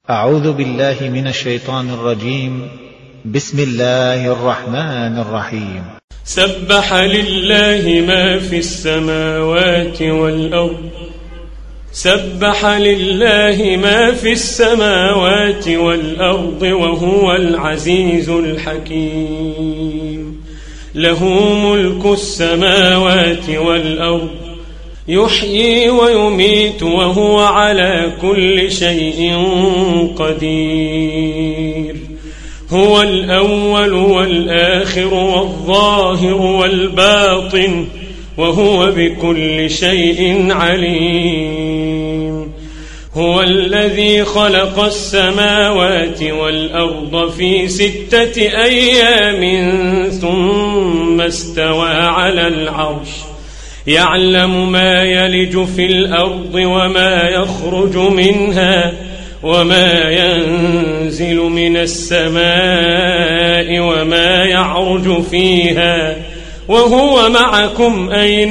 أعوذ بالله من الشيطان الرجيم. بسم الله الرحمن الرحيم. سبح لله ما في السماوات والأرض. سبح لله ما في السماوات والأرض وهو العزيز الحكيم. له ملك السماوات والأرض يحيي ويميت وهو على كل شيء قدير. هو الأول والآخر والظاهر والباطن وهو بكل شيء عليم. هو الذي خلق السماوات والأرض في 6 أيام ثم استوى على العرش يعلم ما يلج في الأرض وما يخرج منها وما ينزل من السماء وما يعرج فيها وهو معكم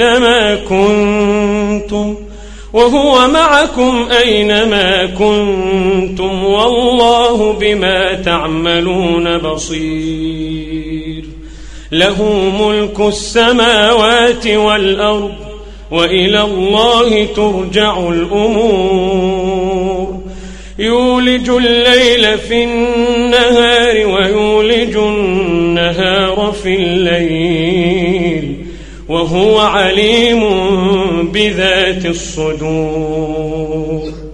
أينما كنتم والله بما تعملون بصير. له ملك السماوات والأرض وإلى الله ترجع الأمور. يولج الليل في النهار ويولج النهار في الليل وهو عليم بذات الصدور.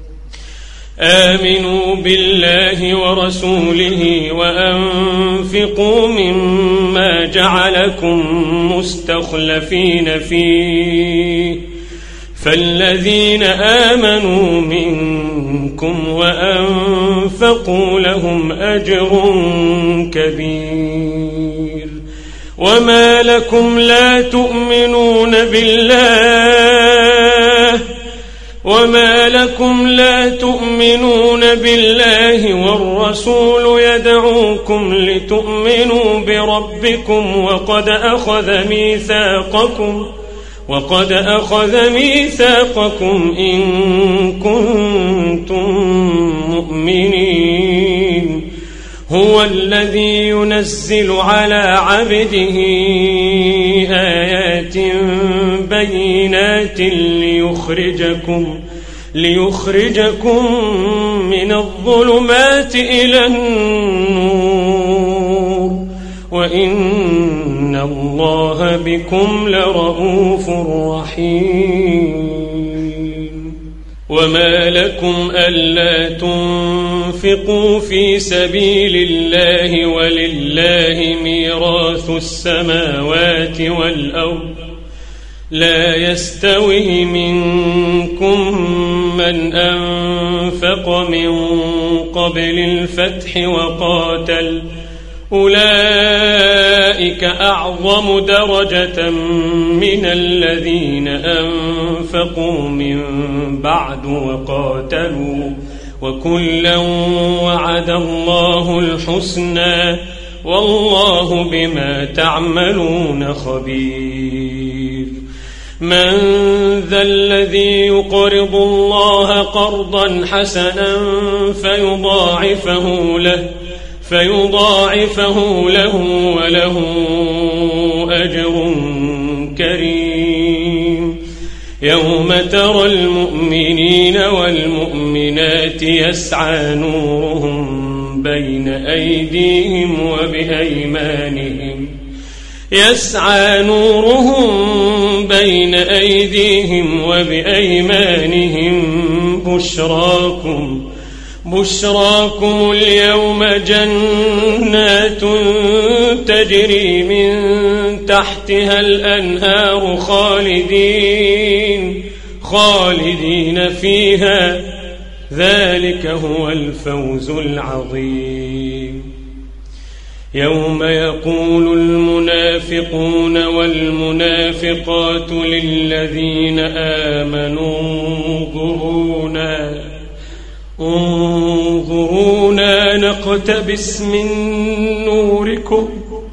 آمنوا بالله ورسوله وأنفقوا مما جعلكم مستخلفين فيه فالذين آمنوا منكم وأنفقوا لهم أجر كبير. وما لكم لا تؤمنون بالله والرسول يدعوكم لتؤمنوا بربكم وقد أخذ ميثاقكم إن كنتم مؤمنين. هو الذي ينزل على عبده آيات بينات ليخرجكم من الظلمات إلى النور وإن الله بكم لرؤوف رحيم. وما لكم ألا تنفقوا في سبيل الله ولله ميراث السماوات والأرض لا يستوي منكم من أنفق من قبل الفتح وقاتل أولئك أعظم درجة من الذين أنفقوا من بعد وقاتلوا وكلا وعد الله الحسنى والله بما تعملون خبير. من ذا الذي يقرض الله قرضا حسنا فيضاعفه له وله أجر كريم. يوم ترى المؤمنين والمؤمنات يسعى نورهم بين أيديهم وبأيمانهم بشراكم اليوم جنات تجري من تحتها الأنهار خالدين فيها ذلك هو الفوز العظيم. يوم يقول المنافقون والمنافقات للذين آمنوا انظرونا نقتبس من نوركم.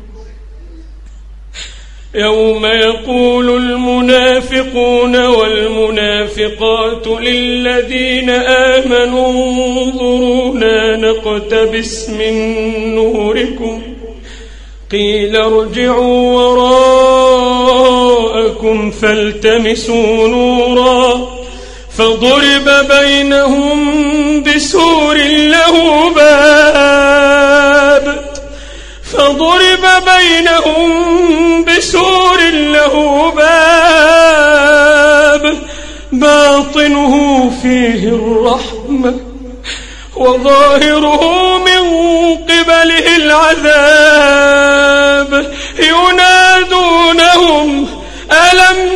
يوم يقول المنافقون والمنافقات للذين آمنوا انظرونا نقتبس من نوركم قيل ارجعوا وراءكم فالتمسوا نورا فضرب بينهم بسور له باب باطنه فيه الرحمة وظاهره من قبله العذاب ينادونهم ألم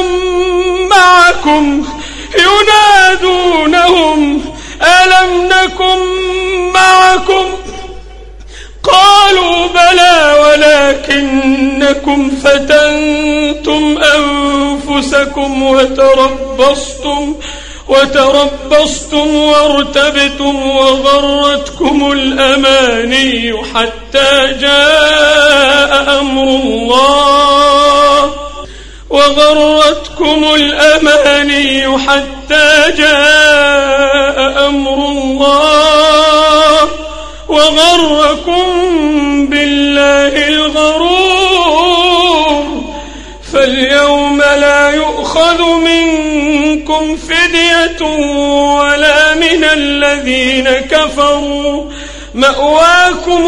نكن معكم قالوا بلى ولكنكم فتنتم أنفسكم وتربصتم وارتبتم وغرتكم الأماني حتى جاء أمر الله وغركم بالله الغرور فاليوم لا يؤخذ منكم فدية ولا من الذين كفروا مأواكم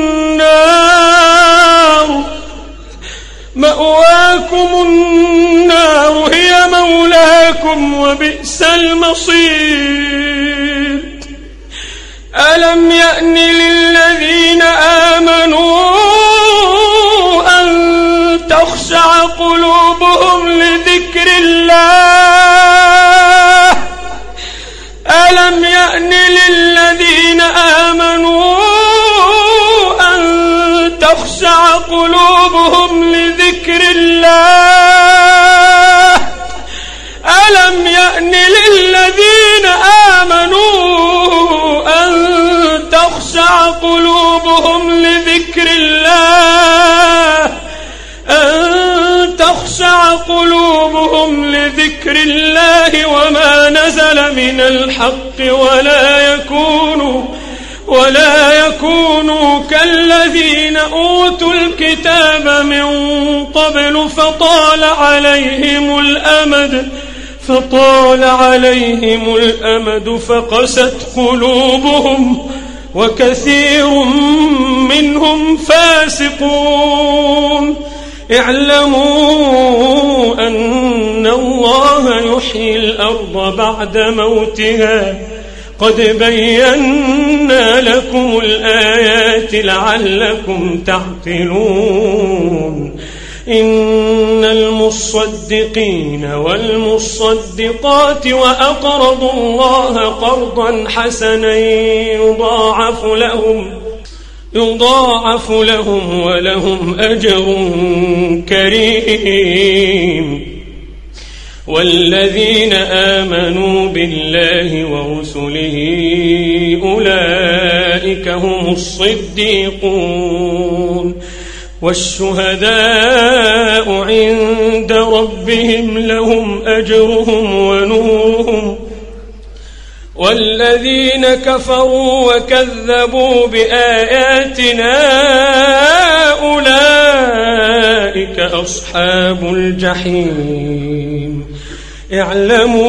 النار هي مولاكم وبئس المصير ألم يأن للذين آمنوا أن تخشع قلوبهم لذكر الله وما نزل من الحق ولا يكونوا كالذين أوتوا الكتاب من قبل فطال عليهم الأمد فقست قلوبهم وكثير منهم فاسقون اعلموا أن الله يحيي الأرض بعد موتها قد بينا لكم الآيات لعلكم تعقلون إن المصدقين والمصدقات وأقرضوا الله قرضا حسنا يضاعف لهم ولهم أجر كريم والذين آمنوا بالله ورسله أولئك هم الصديقون والشهداء عند ربهم لهم أجرهم ونورهم والذين كفروا وكذبوا بآياتنا أولئك أصحاب الجحيم اعلموا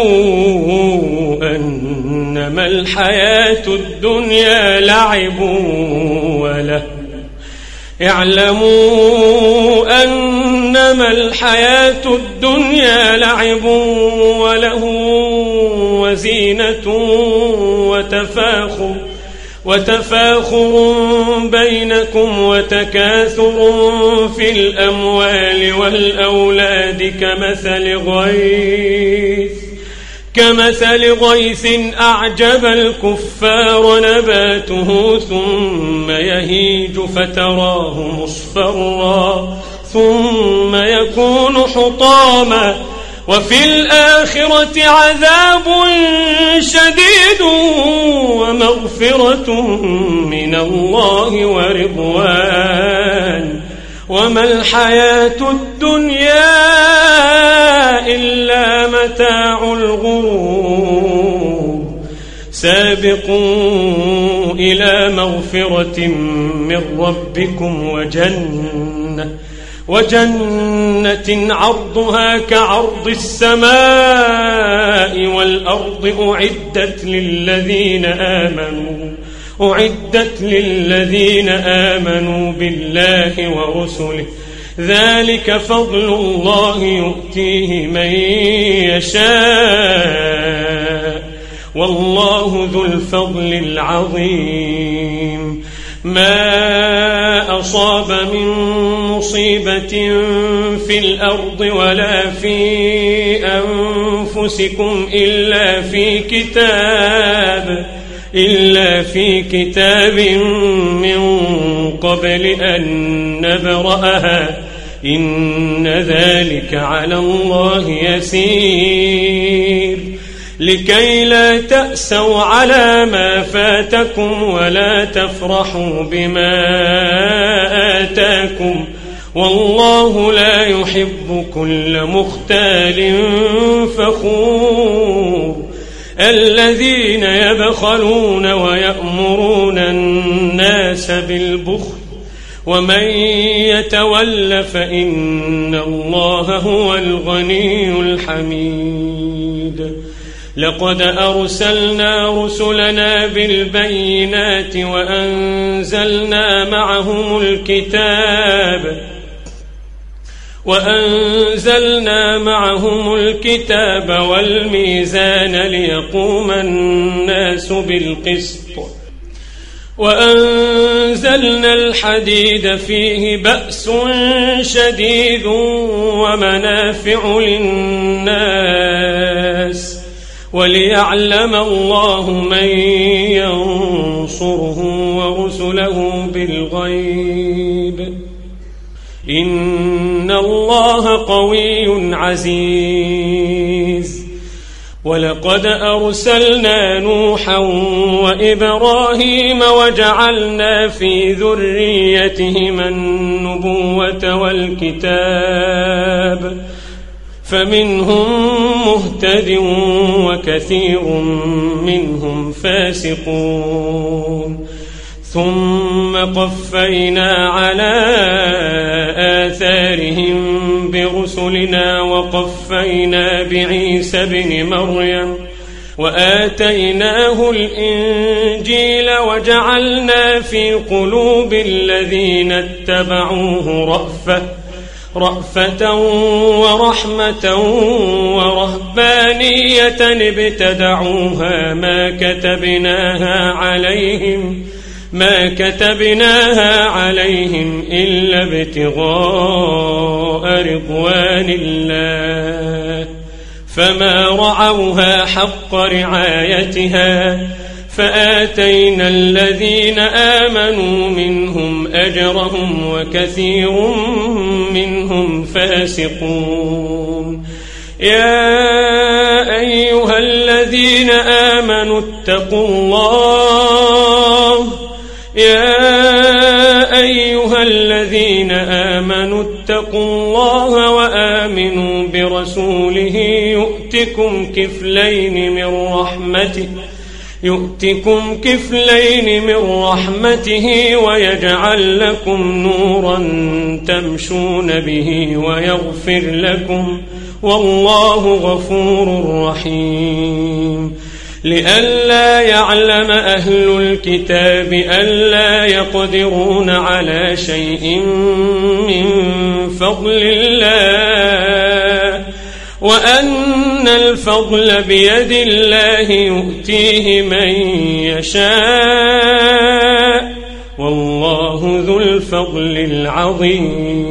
أنما الحياة الدنيا لعب وله وزينة وتفاخر بينكم وتكاثر في الأموال والأولاد كمثل غيث أعجب الكفار نباته ثم يهيج فتراه مصفرا ثم يكون حطاما وفي الآخرة عذاب شديد ومغفرة من الله ورضوان وما الحياة الدنيا إلا متاع الغرور سابقوا إلى مغفرة من ربكم وجنة عرضها كعرض السماء والأرض أعدت للذين آمنوا بالله ورسله ذلك فضل الله يؤتيه من يشاء والله ذو الفضل العظيم. ما أصاب من مصيبة في الأرض ولا في أنفسكم إلا في كتاب من قبل أن نبرأها إن ذلك على الله يسير. لكي لا تأسوا على ما فاتكم ولا تفرحوا بما آتاكم والله لا يحب كل مختال فخور. الذين يبخلون ويأمرون الناس بالبخل ومن يتول فإن الله هو الغني الحميد. لقد أرسلنا رسلنا بالبينات وأنزلنا معهم الكتاب والميزان ليقوم الناس بالقسط وأنزلنا الحديد فيه بأس شديد ومنافع للناس وليعلم الله من ينصره ورسله بالغيب إن الله قوي عزيز. ولقد أرسلنا نوحا وإبراهيم وجعلنا في ذريتهما النبوة والكتاب فمنهم مهتد وكثير منهم فاسقون. ثم قفينا على آثارهم برسلنا وقفينا بعيسى ابن مريم وآتيناه الإنجيل وجعلنا في قلوب الذين اتبعوه رأفة ورحمة ورهبانية ابتدعوها ما كتبناها عليهم إلا ابتغاء رضوان الله فما رعوها حق رعايتها فآتينا الذين آمنوا منهم أجرهم وكثير منهم فاسقون. يا أيها الذين آمنوا اتقوا الله وآمنوا برسوله يؤتكم كفلين من رحمته ويجعل لكم نورا تمشون به ويغفر لكم والله غفور رحيم. لئلا يعلم أهل الكتاب ألا يقدرون على شيء من فضل الله وأن الفضل بيد الله يؤتيه من يشاء والله ذو الفضل العظيم.